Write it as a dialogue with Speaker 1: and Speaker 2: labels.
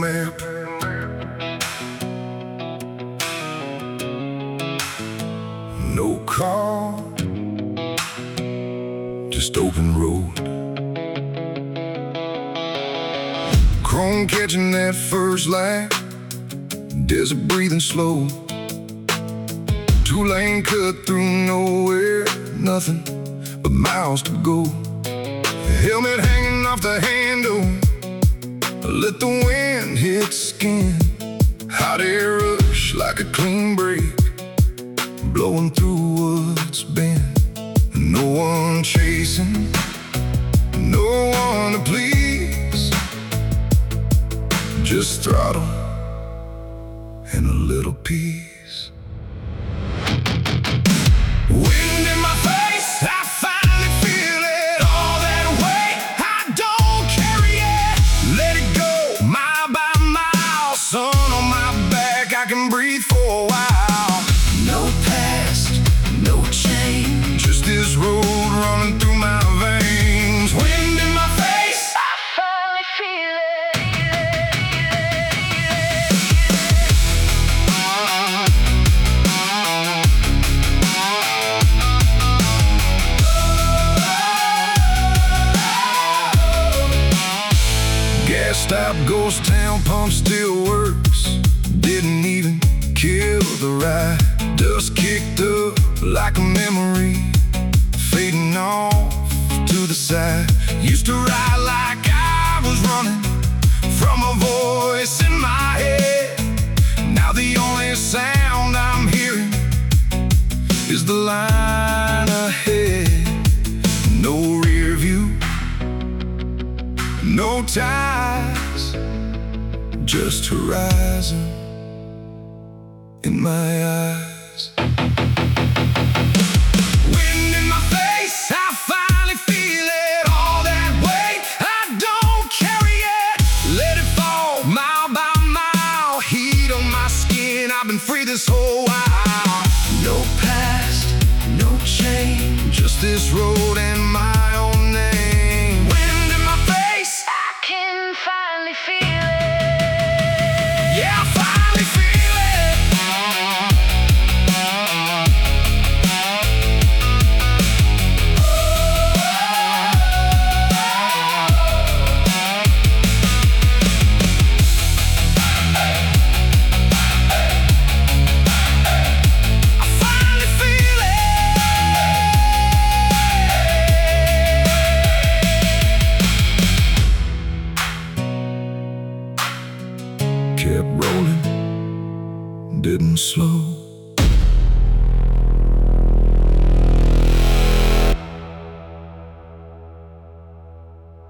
Speaker 1: map. No car, just open road. Chrome catching that first light, desert breathing slow. Two-lane cut through nowhere, nothing but miles to go. Helmet hanging off the handle, let the wind hit skin. Hot air rush like a clean break, blowing through what's been. No one chasing, no one to please, just throttle and a little peace. Wind in my face, I finally feel it. All that weight, I don't carry it. Let it go, mile by mile. Sun on my back, I can breathe for a while. No past, no change, just this road running through my veins. Wind in my face, I finally feel it. Gas stop, ghost town, pump still works. Didn't even kill the ride. Dust kicked up like a memory, fading off to the side. Used to ride like I was running from a voice in my head. Now the only sound I'm hearing is the line ahead. No rear view, no ties, just horizon in my eyes. Wind in my face, I finally feel it. All that weight, I don't carry it. Let it fall, mile by mile. Heat on my skin, I've been free this whole while. No past, no change, just this road and my own name. Wind in my face, I can finally feel it. Yeah, I finally feel it. Kept rolling, didn't slow.